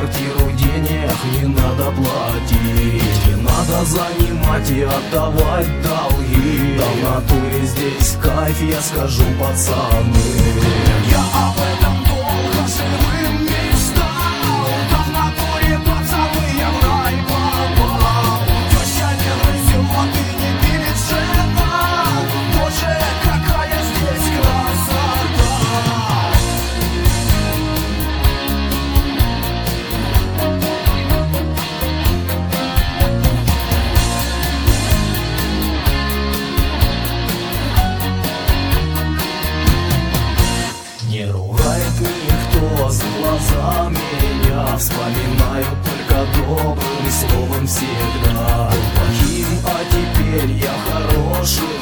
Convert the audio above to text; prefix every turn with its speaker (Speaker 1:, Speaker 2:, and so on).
Speaker 1: квартиру денег не надо платить, не надо занимать и отдавать долги. Да в натуре здесь кайф, я скажу, пацаны.
Speaker 2: Я об этом долго живым мечтал, да в натуре, пацаны, я в рай попал. Теща не развелот и не пилит жена, боже, какая здесь красота.
Speaker 1: Не ругает никто за глаза меня, вспоминаю только добрым словом всегда. Был плохим, а теперь я хороший.